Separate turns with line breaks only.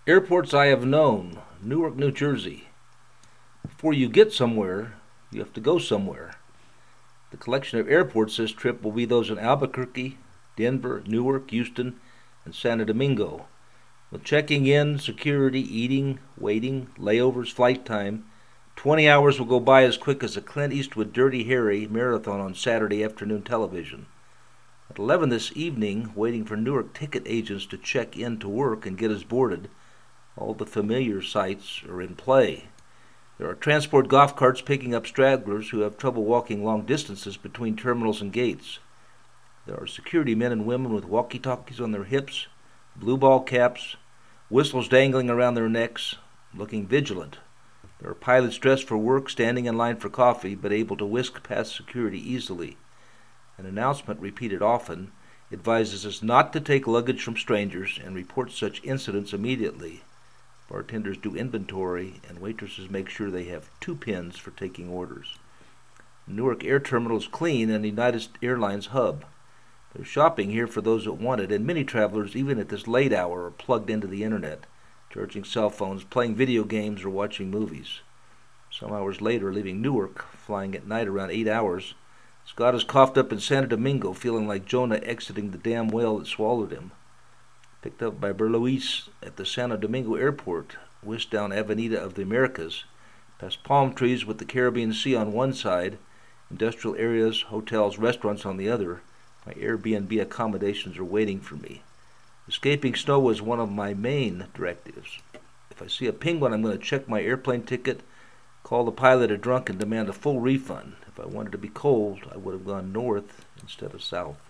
Airports I have known. Newark, New Jersey. Before you get somewhere, you have to go somewhere. The collection of airports this trip will be those in Albuquerque, Denver, Newark, Houston, and Santo Domingo. With checking in, security, eating, waiting, layovers, flight time, 20 hours will go by as quick as a Clint Eastwood Dirty Harry marathon on Saturday afternoon television. At 11 this evening, waiting for Newark ticket agents to check in to work and get us boarded, all the familiar sights are in play. There are transport golf carts picking up stragglers who have trouble walking long distances between terminals and gates. There are security men and women with walkie-talkies on their hips, blue ball caps, whistles dangling around their necks, looking vigilant. There are pilots dressed for work, standing in line for coffee, but able to whisk past security easily. An announcement repeated often advises us not to take luggage from strangers and report such incidents immediately. Bartenders do inventory, and waitresses make sure they have 2 pins for taking orders. Newark Air Terminal is clean and United Airlines hub. There's shopping here for those that want it, and many travelers, even at this late hour, are plugged into the internet, charging cell phones, playing video games, or watching movies. Some hours later, leaving Newark, flying at night around 8 hours, Scott is coughed up in Santo Domingo, feeling like Jonah exiting the damn whale that swallowed him. Picked up by Berluis at the Santo Domingo airport, whisked down Avenida of the Americas, past palm trees with the Caribbean Sea on one side, industrial areas, hotels, restaurants on the other. My Airbnb accommodations are waiting for me. Escaping snow was one of my main directives. If I see a penguin, I'm going to check my airplane ticket, call the pilot a drunk, and demand a full refund. If I wanted to be cold, I would have gone north instead of south.